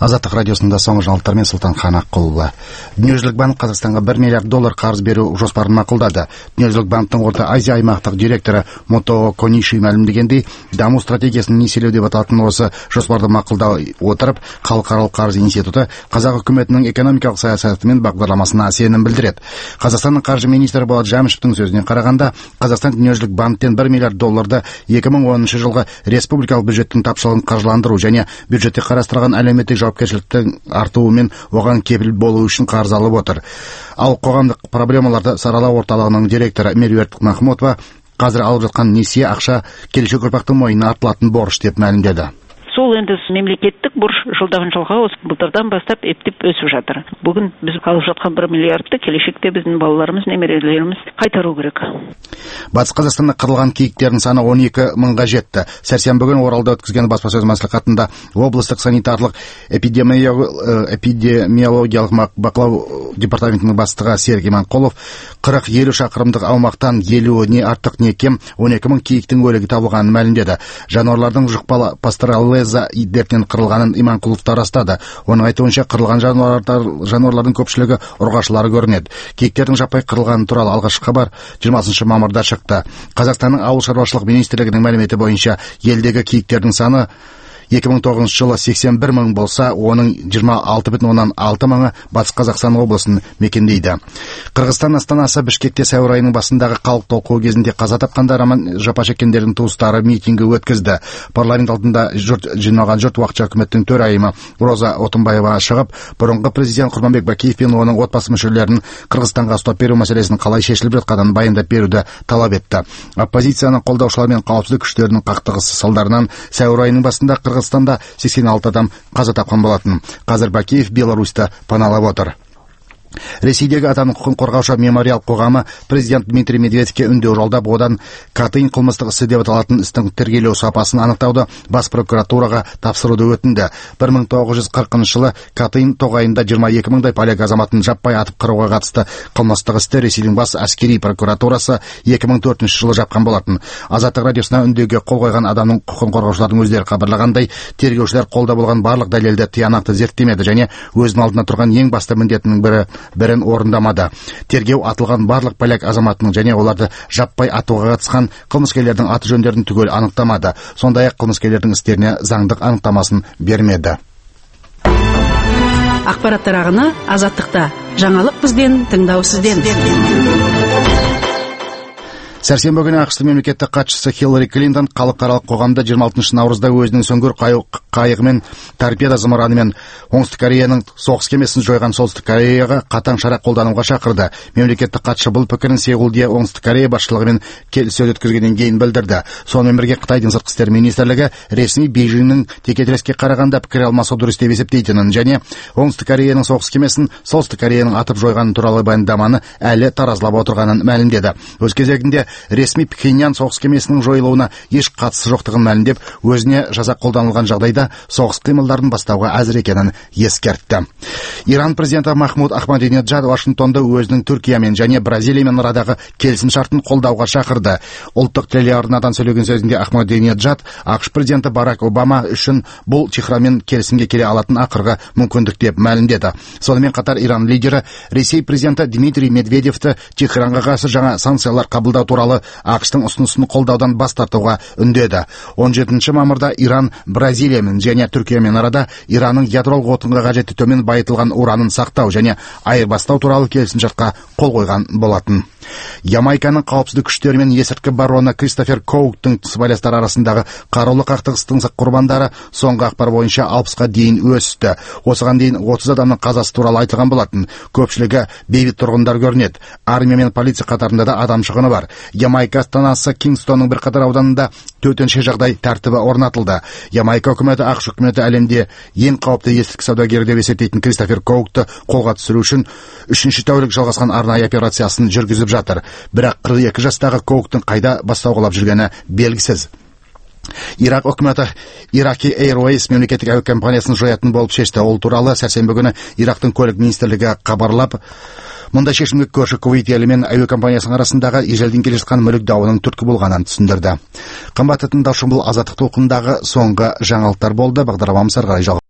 Азаттық радиосында соңғы жаңалықтармен Сұлтан Аққұлова. Дүниежүзілік банк Қазақстанға $1 миллиард қарыз беру жоспарын мақұлдады. Дүниежүзілік банктың Орта Азия аймақтық директоры Мотоо Кониши мәлімдегендей, даму стратегиясын несиелеу деп аталатын осы жоспарды мақұлдай отырып, Халықаралық қарыз институты қазақ үкіметінің экономикалық саясаты мен бағдарламасына сенім білдіреді. Қазақстанның қаржы министрі Болат Жамишевтің сөзіне қарағанда, Қазақстан дүниежүзілік банктен $1 миллиард 2010 жылғы республикалық бюджеттің тапшылығын қаржыландыру және бюджетте қарастырылған әлеуметтік жауапкершіліктің артуымен оған кепіл болу үшін қарыз алып отыр. Ал қоғамдық проблемаларды саралау орталығының директоры Меруерт Махмутова қазір алып жатқан несие ақша келешек ұрпақтың мойнына артылатын борыш деп мәлімдеді. Сол енді мемлекеттік борыш жылдан жылға осы былтырдан бастап ептеп өсіп жатыр. Бүгін біз алып жатқан $1 миллиардты келешекте біздің балаларымыз, немерелеріміз қайтару керек. Батыс Қазақстанда қырылған киіктердің саны 12 мыңға жетті. Сәрсенбі күні Оралда өткізген баспасөз мәслихатында облыстық санитарлық эпидемиологиялық бақылау департаментінің бастығы Серік Иманқұлов 40-50 шақырымдық аумақтан 50 не артық не кем 12 мың киіктің өлігі табылғанын мәлімдеді. Жануарлардың жұқпалы пастереллеза дертінен қырылғанын Иманқұлов растады. Оның айтуынша қырылған жануарлардың көпшілігі ұрғашылары көрінеді. Киіктердің жаппай қырылғаны туралы алғашқы хабар 20 мамырда шықты. Қазақстанның ауыл шаруашылық министрлігінің мәліметі бойынша елдегі киіктердің саны 2009 жылы 81 мың болса, оның 26,6 мыңы Батыс Қазақстан облысын мекендейді. Қырғызстан астанасы Бішкекте сәуір айының басындағы халық толқуы кезінде қаза тапқандар аман жапа шеккендердің туыстары митингі өткізді. Парламент алдында жиналған жұрт уақытша үкіметтің төрайымы Роза Отынбаева шығып, бұрынғы президент Құрманбек Бакиев пен оның отбасы мүшелерін Қырғызстанға ұстап беру мәселесінің қалай шешіліп жатқанын баяндап беруді талап етті. Оппозицияның қолдаушылар мен қауіпсіздік күштерінің қақтығысы салдарынан сәуір айының басында Қырғызстанда 86 адам қаза тапқан болатын. Қазір Бакиев Беларусьта паналап отыр. Ресейдегі адамның құқын қорғаушы мемориал қоғамы президент Дмитрий Медведевке үндеу жолдап, одан Катынь қылмыстық ісі деп аталатын істің тергелеу сапасын анықтауды бас прокуратураға тапсыруды өтінді. 1940 жылы Катынь тоғайында 22 мыңдай поляк азаматын жаппай атып қыруға қатысты қылмыстық істі Ресейдің бас әскери прокуратурасы 2004 жылы жапқан болатын. Азаттық радиосына үндеуге қол қойған адамның құқын қорғаушылардың өздері хабарлағандай, тергеушілер қолда болған барлық дәлелді тиянақты зерттемеді және өзінің алдына тұрған ең басты міндетінің бірін орындамады. Тергеу атылған барлық поляк азаматының және оларды жаппай атуға қатысқан қылмыскерлердің аты жөндерін түгел анықтамады. Сондай-ақ қылмыскерлердің істеріне заңдық анықтамасын бермеді. Ақпараттар ағыны Азаттықта. Жаңалық бізден, тыңдау сізден. Сәрсенбі күні ақш мемлекеттік хатшысы Хиллари Клинтон халықаралық қоғамда 26 наурызда өзінің сүңгір қайығымен торпеда зымыранымен Оңтүстік Кореяның соғыс кемесін жойған Солтүстік Кореяға қатаң шара қолдануға шақырды. Мемлекеттік хатшы бұл пікірін Сеулде Оңтүстік Корея басшылығымен келіссөз өткізгеннен кейін білдірді. Сонымен бірге Қытайдың сыртқы істер министрлігі ресми Бейжіңнің текетіреске қарағанда пікір алмасу дұрыс деп есептейтінін және Оңтүстік Кореяның соғыс кемесін Солтүстік Кореяның атып жойғаны туралы баяндаманы әлі таразылап отырғанын мәлімдеді. Өз кезегінде ресми Пхеньян соғыс кемесінің жойылуына еш қатысы жоқтығын мәлімдеп, өзіне жаза қолданылған жағдайда соғыс қимылдарын бастауға әзір екенін ескертті. Иран президенті Махмуд Ахмадинеджад Вашингтонды өзінің Түркиямен және Бразилиямен арадағы келісімшартын қолдауға шақырды. Ұлттық телеарнадан сөйлеген сөзінде Ахмадинеджад ақш президенті Барак Обама үшін бұл Техранмен келісімге келе алатын ақырғы мүмкіндік деп мәлімдеді. Сонымен қатар Иран лидері Ресей президенті Дмитрий Медведевті Техранға қарсы жаңа санкциялар қабылдау туралы ақштың ұсынысын қолдаудан бас тартуға үндеді. 17 мамырда Иран Бразилиямен және Түркиямен арада Иранның ядролық отынға қажетті төмен байытылған уранын сақтау және айырбастау туралы келісімшартқа қол қойған болатын. Ямайканың қауіпсіздік күштері мен есірткі бароны Кристофер Коуктың сыбайластар арасындағы қарулы қақтығыстың құрбандары соңғы ақпар бойынша 60-ға дейін өсті. Осыған дейін 30 адамның қазасы туралы айтылған болатын. Көпшілігі бейбіт тұрғындар көрінеді. Армия мен полиция қатарында да адам шығыны бар. Ямайка астанасы Кингстонның бірқатар ауданында төтенше жағдай тәртібі орнатылды. Ямайка үкіметі ақш үкіметі әлемде ең қауіпті есірткі саудагері деп есептейтін Кристофер Коукты қолға түсіру үшін 3-ші тәулік жалғасқан арнайы операциясын жүргізіп жатыр. Бірақ 42 жастағы Коуктың қайда бастау қалап жүргені белгісіз. Ирак үкіметі Iraqi Airways мемлекеттік әуе компаниясын жоятын болып шешті. Ол туралы сәрсенбі күні Ирактың көлік министрлігі хабарлап, мұндай шешімге көрші Кувейт елі мен әуе компаниясының арасындағы ежелден келе жатқан мүлік дауының түрткі болғанын түсіндірді. Қымбатты тыңдаушым, бұл Азаттық толқынындағы соңғы жаңалықтар болды. Бағдарламамыз әрі қарай